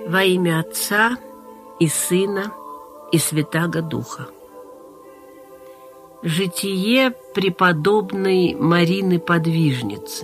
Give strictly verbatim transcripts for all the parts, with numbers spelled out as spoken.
Во имя Отца и Сына и Святаго Духа. Житие преподобной Марины Подвижницы.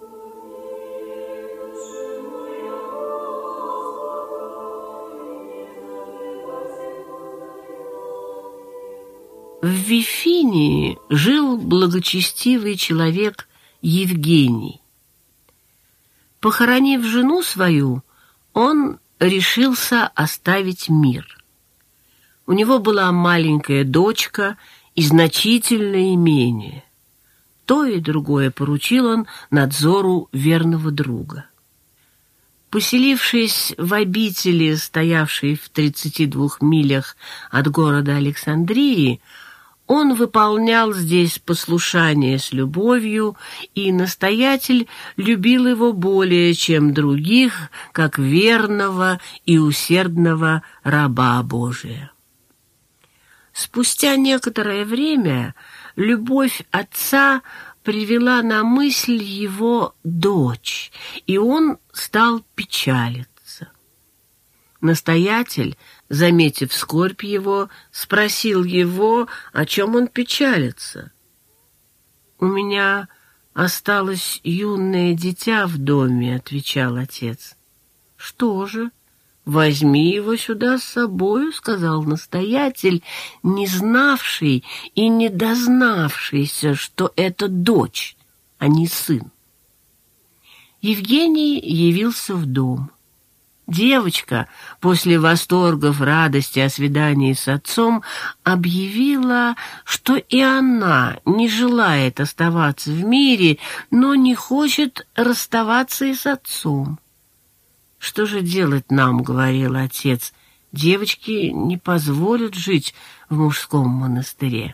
В Вифинии жил благочестивый человек Евгений. Похоронив жену свою, он решился оставить мир. У него была маленькая дочка и значительное имение. То и другое поручил он надзору верного друга. Поселившись в обители, стоявшей в тридцати двух милях от города Александрии, он выполнял здесь послушание с любовью, и настоятель любил его более, чем других, как верного и усердного раба Божия. Спустя некоторое время любовь отца привела на мысль его дочь, и он стал печалиться. Настоятель, заметив скорбь его, спросил его, о чем он печалится. «У меня осталось юное дитя в доме», — отвечал отец. «Что же? Возьми его сюда с собою», — сказал настоятель, не знавший и не дознавшийся, что это дочь, а не сын. Евгений явился в дом. Девочка, после восторгов радости о свидании с отцом, объявила, что и она не желает оставаться в мире, но не хочет расставаться и с отцом. «Что же делать нам?» — говорил отец. «Девочки не позволят жить в мужском монастыре».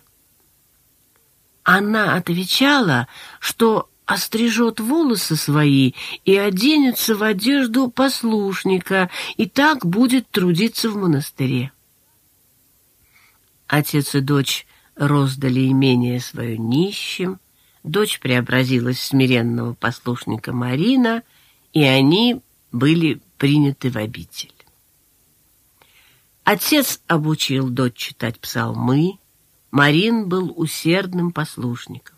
Она отвечала, что острижет волосы свои и оденется в одежду послушника, и так будет трудиться в монастыре. Отец и дочь роздали имение свое нищим, дочь преобразилась в смиренного послушника Марина, и они были приняты в обитель. Отец обучил дочь читать псалмы, Марин был усердным послушником.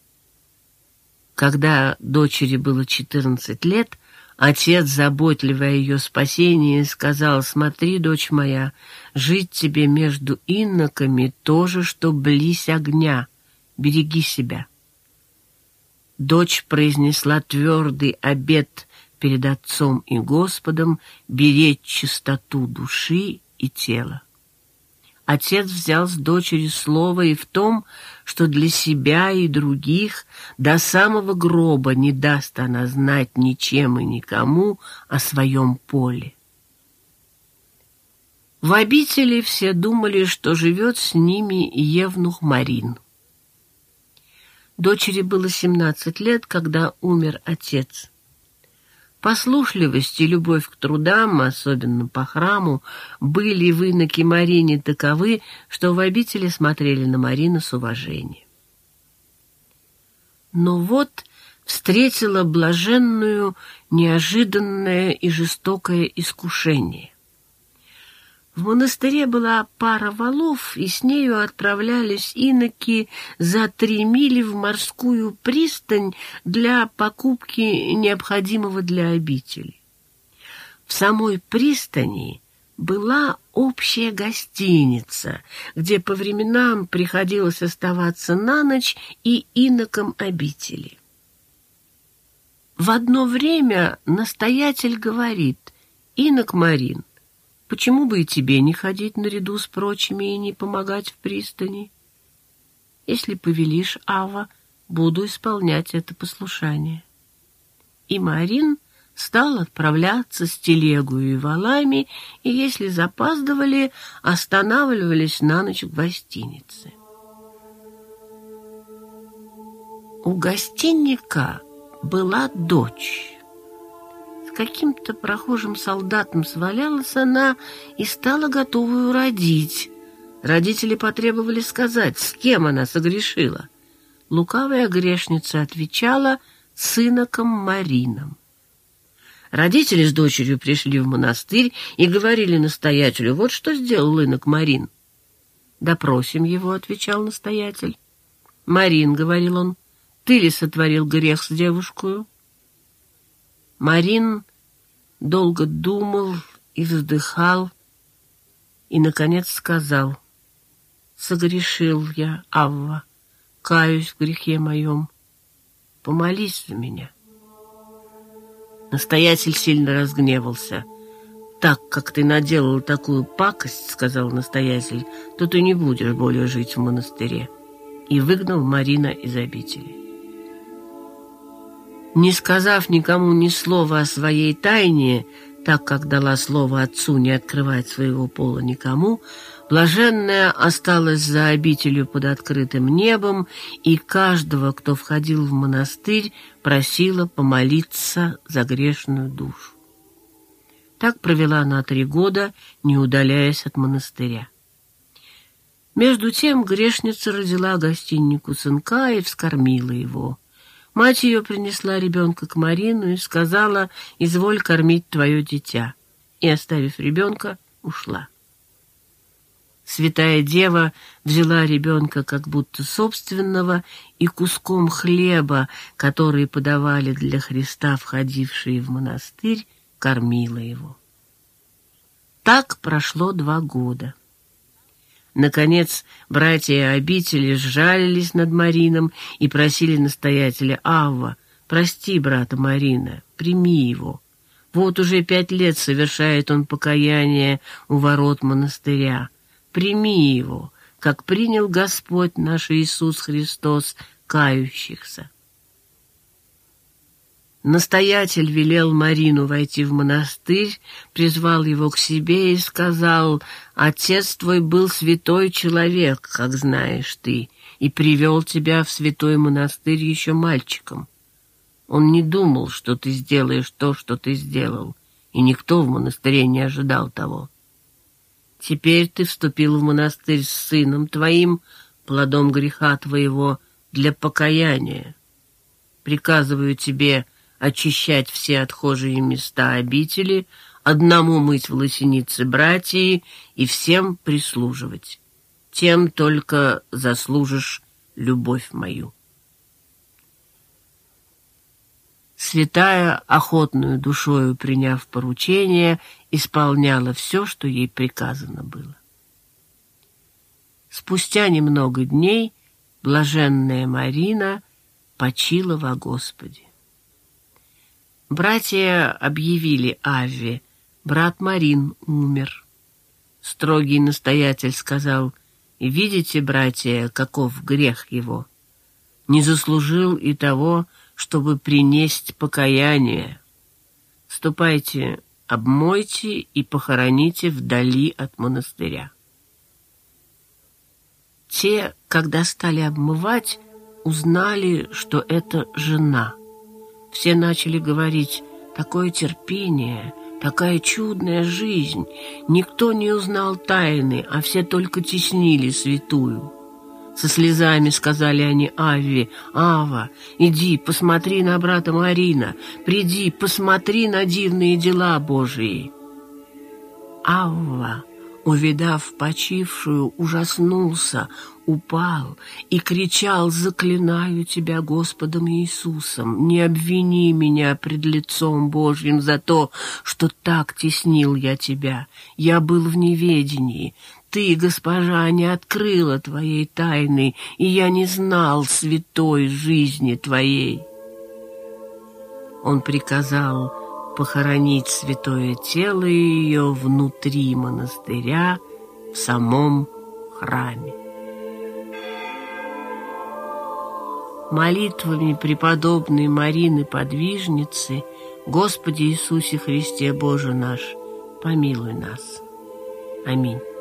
Когда дочери было четырнадцать лет, отец, заботливый о ее спасении, сказал: «Смотри, дочь моя, жить тебе между иноками то же, что близь огня, береги себя». Дочь произнесла твердый обет перед Отцом и Господом беречь чистоту души и тела. Отец взял с дочери слово и в том, что для себя и других до самого гроба не даст она знать ничем и никому о своем поле. В обители все думали, что живет с ними евнух Марин. Дочери было семнадцать лет, когда умер отец. Послушливость и любовь к трудам, особенно по храму, были в иноке Марине таковы, что в обители смотрели на Марину с уважением. Но вот встретила блаженную неожиданное и жестокое искушение. В монастыре была пара валов, и с нею отправлялись иноки за три мили в морскую пристань для покупки необходимого для обители. В самой пристани была общая гостиница, где по временам приходилось оставаться на ночь и инокам обители. В одно время настоятель говорит: «Инок Марин, почему бы и тебе не ходить наряду с прочими и не помогать в пристани? Если повелишь, Ава, буду исполнять это послушание». И Марин стал отправляться с телегою и валами, и, если запаздывали, останавливались на ночь в гостинице. У гостинника была дочь. С каким-то прохожим солдатом свалялась она и стала готовую родить. Родители потребовали сказать, с кем она согрешила. Лукавая грешница отвечала: с иноком Марином. Родители с дочерью пришли в монастырь и говорили настоятелю: вот что сделал инок Марин. «Допросим его», — отвечал настоятель. «Марин», — говорил он, — «ты ли сотворил грех с девушкою?» Марин долго думал и вздыхал, и, наконец, сказал: «Согрешил я, Авва, каюсь в грехе моем, помолись за меня». Настоятель сильно разгневался. «Так как ты наделал такую пакость, — сказал настоятель, — то ты не будешь более жить в монастыре», и выгнал Марина из обители. Не сказав никому ни слова о своей тайне, так как дала слово отцу не открывать своего пола никому, блаженная осталась за обителью под открытым небом, и каждого, кто входил в монастырь, просила помолиться за грешную душу. Так провела она три года, не удаляясь от монастыря. Между тем грешница родила гостиннику сынка и вскормила его. Мать ее принесла ребенка к Марину и сказала: «Изволь кормить твое дитя», и, оставив ребенка, ушла. Святая Дева взяла ребенка как будто собственного и куском хлеба, который подавали для Христа входившие в монастырь, кормила его. Так прошло два года. Наконец, братья обители сжалились над Марином и просили настоятеля: «Авва, прости брата Марина, прими его. Вот уже пять лет совершает он покаяние у ворот монастыря. Прими его, как принял Господь наш Иисус Христос кающихся». Настоятель велел Марину войти в монастырь, призвал его к себе и сказал: «Отец твой был святой человек, как знаешь ты, и привел тебя в святой монастырь еще мальчиком. Он не думал, что ты сделаешь то, что ты сделал, и никто в монастыре не ожидал того. Теперь ты вступил в монастырь с сыном твоим, плодом греха твоего, для покаяния. Приказываю тебе очищать все отхожие места обители, одному мыть в лосенице братьи и всем прислуживать. Тем только заслужишь любовь мою». Святая, охотную душою приняв поручение, исполняла все, что ей приказано было. Спустя немного дней блаженная Марина почила во Господе. Братья объявили Авве: брат Марин умер. Строгий настоятель сказал: «Видите, братья, каков грех его? Не заслужил и того, чтобы принесть покаяние. Ступайте, обмойте и похороните вдали от монастыря». Те, когда стали обмывать, узнали, что это жена. Все начали говорить: «Такое терпение, такая чудная жизнь! Никто не узнал тайны, а все только теснили святую». Со слезами сказали они Авве: «Ава, иди, посмотри на брата Марина, приди, посмотри на дивные дела Божии». Авва, увидав почившую, ужаснулся, упал и кричал: «Заклинаю тебя Господом Иисусом, не обвини меня пред лицом Божьим за то, что так теснил я тебя. Я был в неведении. Ты, госпожа, не открыла твоей тайны, и я не знал святой жизни твоей». Он приказал похоронить святое тело ее внутри монастыря, в самом храме. Молитвами преподобной Марины Подвижницы: Господи Иисусе Христе Боже наш, помилуй нас. Аминь.